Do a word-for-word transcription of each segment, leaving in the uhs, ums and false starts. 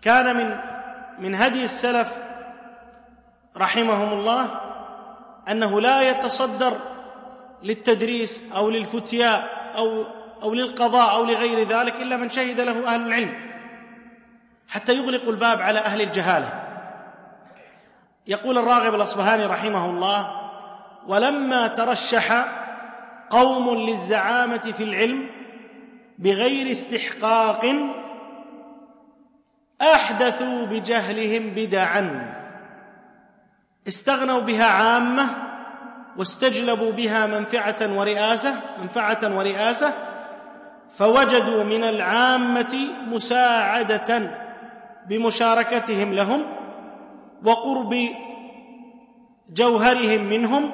كان من من هدي السلف رحمهم الله أنه لا يتصدر للتدريس أو للفتياء أو أو للقضاء أو لغير ذلك إلا من شهد له أهل العلم، حتى يغلق الباب على أهل الجهالة. يقول الراغب الأصبهاني رحمه الله: ولما ترشح قوم للزعامة في العلم بغير استحقاق أحدثوا بجهلهم بدعا استغنوا بها عامة واستجلبوا بها منفعة ورئاسة منفعة ورئاسة فوجدوا من العامة مساعدة بمشاركتهم لهم وقرب جوهرهم منهم.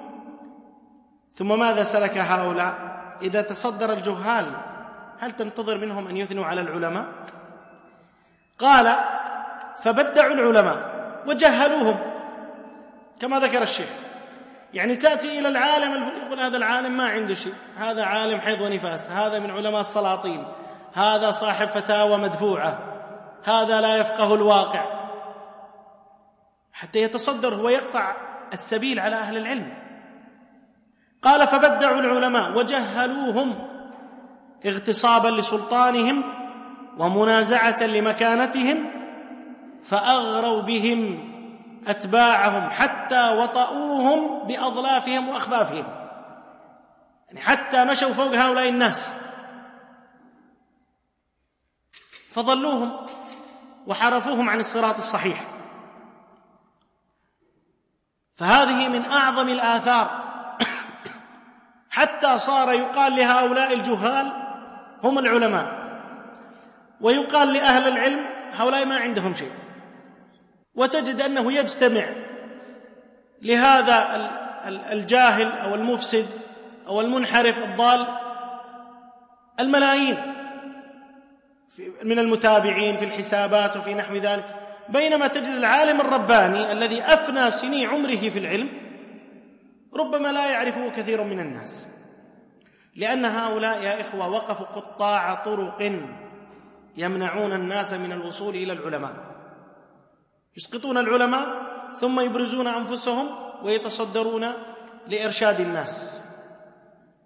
ثم ماذا سلك هؤلاء؟ إذا تصدر الجهال هل تنتظر منهم أن يثنوا على العلماء؟ قال: فبدعوا العلماء وجهلوهم كما ذكر الشيخ. يعني تأتي إلى العالم يقول هذا العالم ما عنده شيء، هذا عالم حيض ونفاس، هذا من علماء السلاطين، هذا صاحب فتاوى مدفوعة، هذا لا يفقه الواقع، حتى يتصدر هو يقطع السبيل على أهل العلم. قال: فبدعوا العلماء وجهلوهم اغتصابا لسلطانهم ومنازعة لمكانتهم، فأغروا بهم أتباعهم حتى وطئوهم بأظلافهم وأخفافهم، يعني حتى مشوا فوق هؤلاء الناس فضلوهم وحرفوهم عن الصراط الصحيح. فهذه من أعظم الآثار، حتى صار يقال لهؤلاء الجهال هم العلماء، ويقال لأهل العلم هؤلاء ما عندهم شيء. وتجد أنه يجتمع لهذا الجاهل أو المفسد أو المنحرف الضال الملايين من المتابعين في الحسابات وفي نحو ذلك، بينما تجد العالم الرباني الذي أفنى سني عمره في العلم ربما لا يعرفه كثير من الناس، لأن هؤلاء يا إخوة وقفوا قطاع طرق يمنعون الناس من الوصول إلى العلماء، يسقطون العلماء ثم يبرزون أنفسهم ويتصدرون لإرشاد الناس.